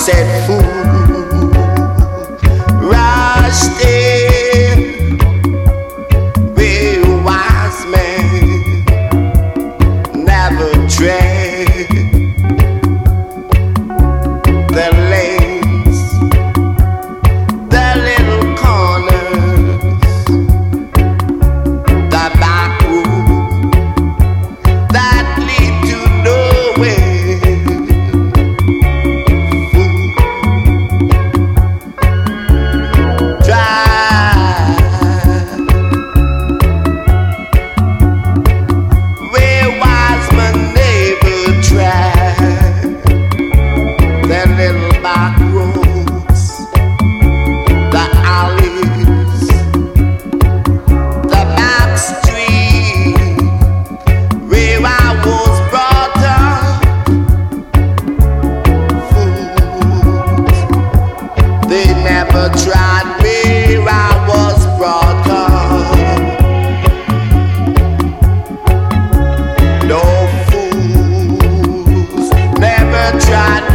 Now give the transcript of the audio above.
said fool rushed in, real wise man never tread the lanes, the little corners, the back room that lead to nowhere. Tried me.